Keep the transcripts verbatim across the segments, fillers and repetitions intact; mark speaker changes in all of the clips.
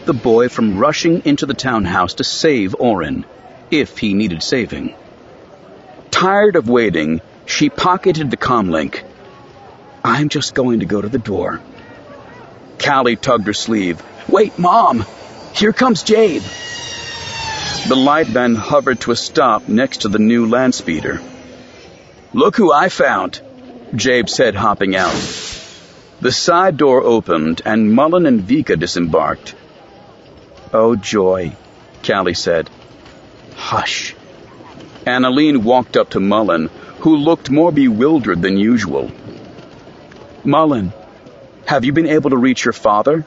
Speaker 1: the boy from rushing into the townhouse to save Orin, if he needed saving. Tired of waiting, she pocketed the comlink. "I'm just going to go to the door." Callie tugged her sleeve. "Wait, Mom! Here comes Jabe!" The light van hovered to a stop next to the new land speeder. "Look who I found," Jabe said, hopping out. The side door opened, and Mullen and Vika disembarked. "Oh, joy," Callie said. "Hush." Annalene walked up to Mullen, who looked more bewildered than usual. "Mullen, have you been able to reach your father?"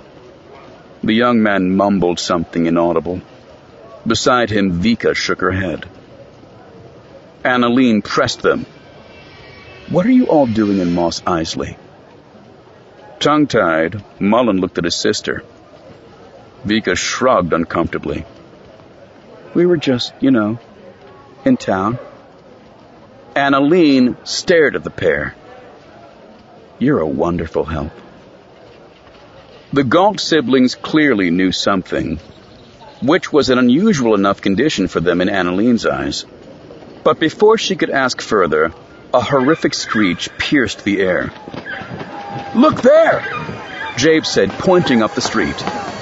Speaker 1: The young man mumbled something inaudible. Beside him, Vika shook her head. Annalene pressed them. "What are you all doing in Moss Isley?" Tongue-tied, Mullen looked at his sister. Vika shrugged uncomfortably. "We were just, you know, in town." Annalene stared at the pair. "You're a wonderful help." The Galt siblings clearly knew something, which was an unusual enough condition for them in Annalene's eyes. But before she could ask further, a horrific screech pierced the air. "Look there!" Jabe said, pointing up the street.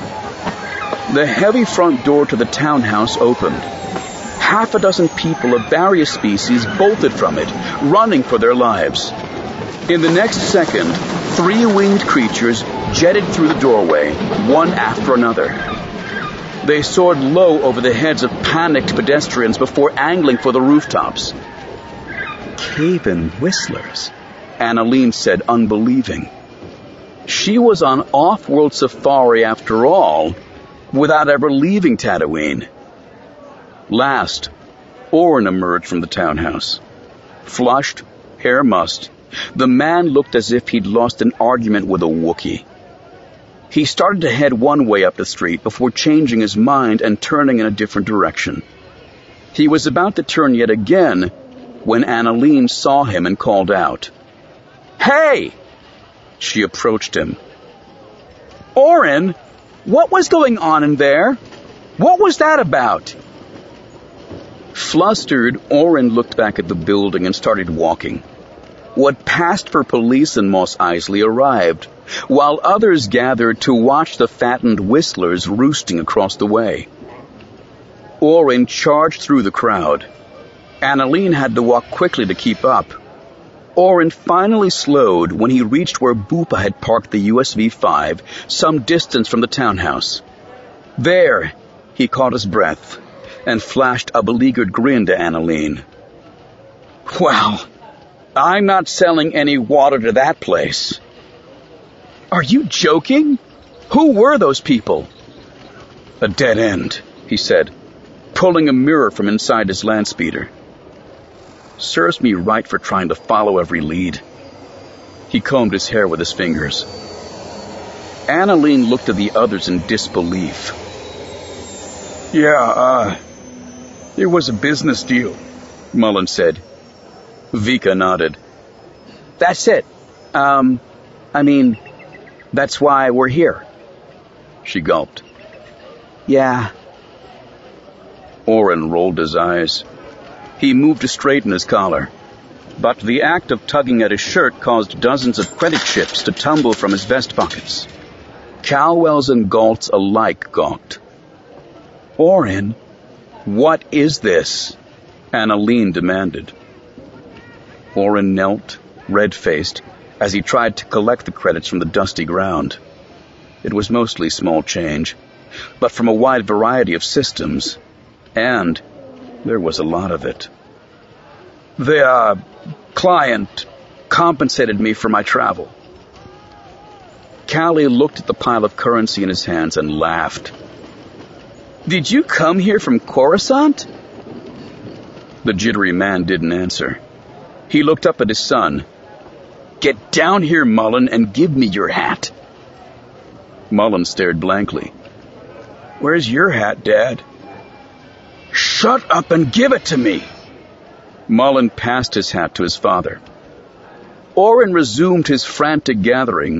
Speaker 1: The heavy front door to the townhouse opened. Half a dozen people of various species bolted from it, running for their lives. In the next second, three winged creatures jetted through the doorway, one after another. They soared low over the heads of panicked pedestrians before angling for the rooftops. "Cave-in whistlers," Annalene said, unbelieving. She was on off-world safari after all, without ever leaving Tatooine. Last, Orin emerged from the townhouse. Flushed, hair mussed, the man looked as if he'd lost an argument with a Wookiee. He started to head one way up the street before changing his mind and turning in a different direction. He was about to turn yet again when Annalene saw him and called out. "Hey!" She approached him. "Orin, what was going on in there? What was that about?" Flustered, Orin looked back at the building and started walking. What passed for police in Moss Isley arrived, while others gathered to watch the fattened whistlers roosting across the way. Orin charged through the crowd. Annalene had to walk quickly to keep up. Orin finally slowed when he reached where Bupa had parked the U S V five, some distance from the townhouse. There, he caught his breath and flashed a beleaguered grin to Annalene. "Wow, I'm not selling any water to that place." "Are you joking? Who were those people?" "A dead end," he said, pulling a mirror from inside his land speeder. "Serves me right for trying to follow every lead." He combed his hair with his fingers. Annalene looked at the others in disbelief. "Yeah, uh, it was a business deal," Mullen said. Vika nodded. "That's it. Um, I mean, that's why we're here." She gulped. "Yeah." Orin rolled his eyes. He moved to straighten his collar, but the act of tugging at his shirt caused dozens of credit chips to tumble from his vest pockets. Calwells and Galts alike gawked. "Orin, what is this?" Annalene demanded. Orin knelt, red-faced, as he tried to collect the credits from the dusty ground. It was mostly small change, but from a wide variety of systems, and there was a lot of it. "The, uh, client compensated me for my travel." Callie looked at the pile of currency in his hands and laughed. "Did you come here from Coruscant?" The jittery man didn't answer. He looked up at his son. "Get down here, Mullen, and give me your hat." Mullen stared blankly. "Where's your hat, Dad?" "Shut up and give it to me!" Mullen passed his hat to his father. Orin resumed his frantic gathering,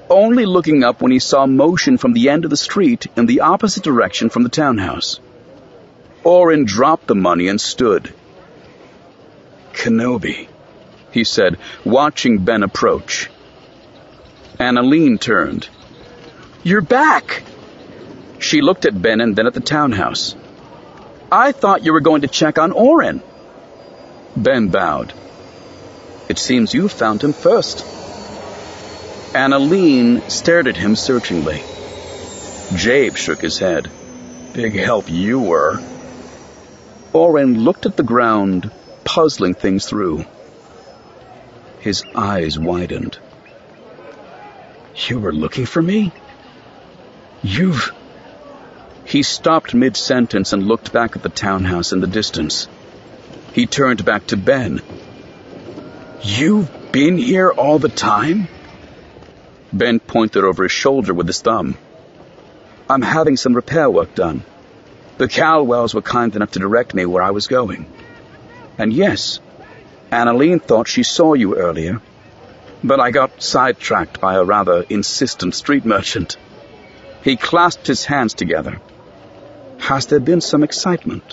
Speaker 1: only looking up when he saw motion from the end of the street in the opposite direction from the townhouse. Oren dropped the money and stood. "Kenobi," he said, watching Ben approach. Annalene turned. "You're back!" She looked at Ben and then at the townhouse. "I thought you were going to check on Oren." Ben bowed. "It seems you found him first." Annalene stared at him searchingly. Jabe shook his head. "Big help you were." Oren looked at the ground, puzzling things through. His eyes widened. "You were looking for me? You've..." He stopped mid-sentence and looked back at the townhouse in the distance. He turned back to Ben. "You've been here all the time?" Ben pointed over his shoulder with his thumb. "I'm having some repair work done. The Calwells were kind enough to direct me where I was going. And yes, Annalene thought she saw you earlier, but I got sidetracked by a rather insistent street merchant." He clasped his hands together. "Has there been some excitement?"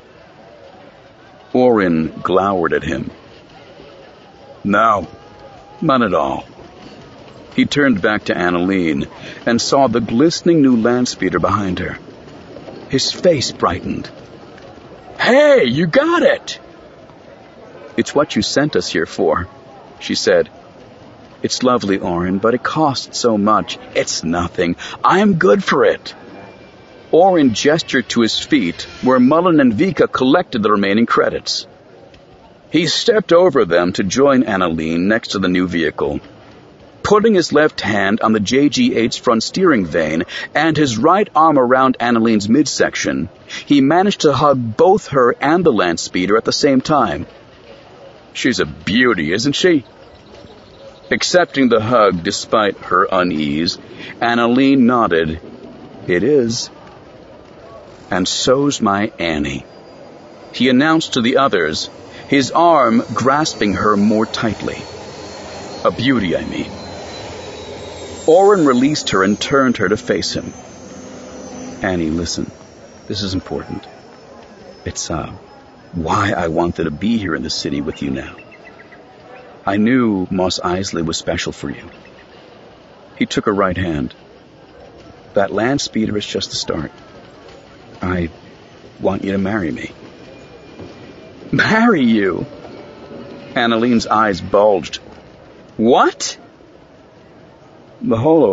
Speaker 1: Oren glowered at him. "No, none at all." He turned back to Annalene and saw the glistening new land speeder behind her. His face brightened. "Hey, you got it!" "It's what you sent us here for," she said. "It's lovely, Oren, but it costs so much." "It's nothing. I'm good for it." Oren gestured to his feet, where Mullen and Vika collected the remaining credits. He stepped over them to join Annalene next to the new vehicle. Putting his left hand on the J G eight's front steering vane and his right arm around Annalene's midsection, he managed to hug both her and the land speeder at the same time. "She's a beauty, isn't she?" Accepting the hug despite her unease, Annalene nodded. "It is. And so's my Annie," he announced to the others, his arm grasping her more tightly. "A beauty, I mean." Oren released her and turned her to face him. "Annie, listen. This is important. It's, uh, why I wanted to be here in the city with you now. I knew Mos Eisley was special for you." He took her right hand. "That land speeder is just the start. I want you to marry me." "Marry you?" Annalene's eyes bulged. "What?" The holo